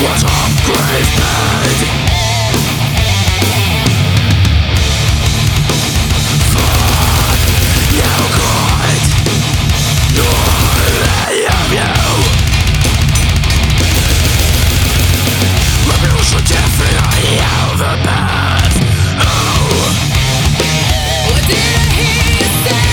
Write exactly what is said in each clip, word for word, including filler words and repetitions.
What a grave bed. Fuck you, God. Nor any of you. Revolution definitely overpass. Oh. What did I hear you say?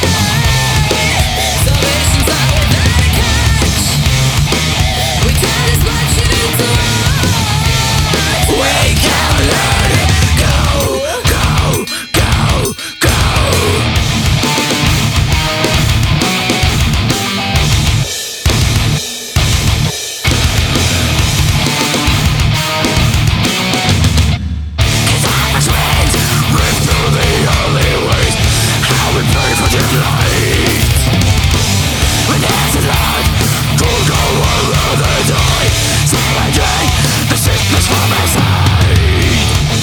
Salvation's not without a catch. We turn as much into us. We can let it go, go, go, go. Cause I was meant rip through the alleyways. How we pay for the light. When there's a light, go go around the die. So I drink the sickness from my side.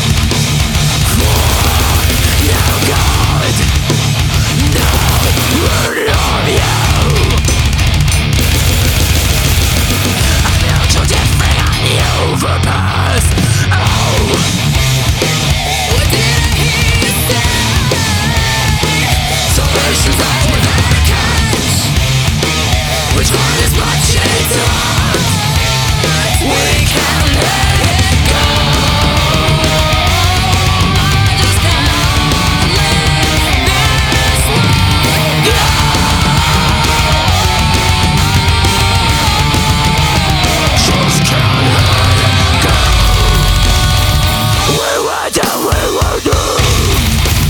For no God, no word of you. I feel too different on the overpass. Oh. What did I hear you say? Salvation's not without a catch. Which one is much into us? We can let it go. I just cannot let this one go. Just can't let it go. We were done, we were done.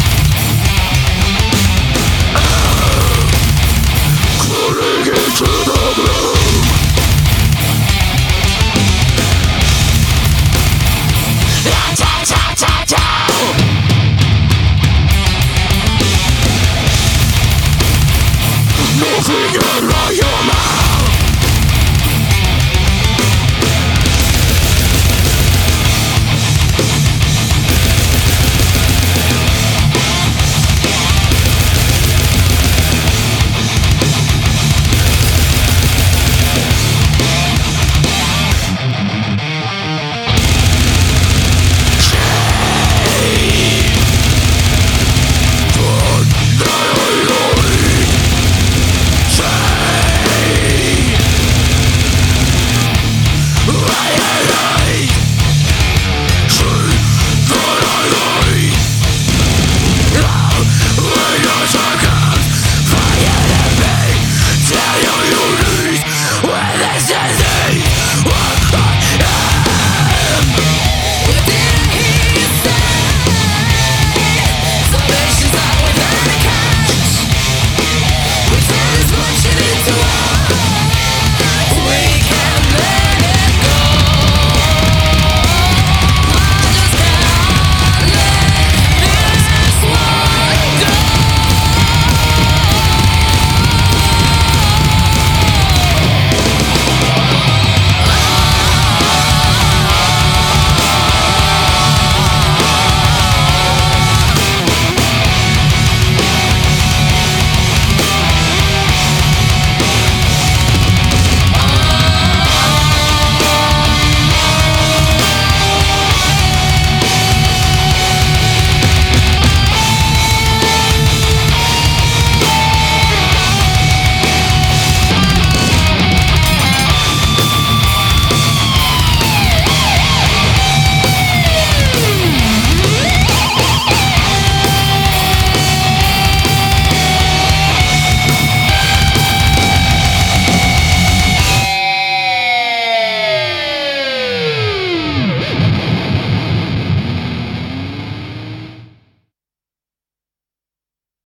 Oh. Crawling into the gloom. Ah, ta, ta, ta, ta. Nothing in your mouth. Say,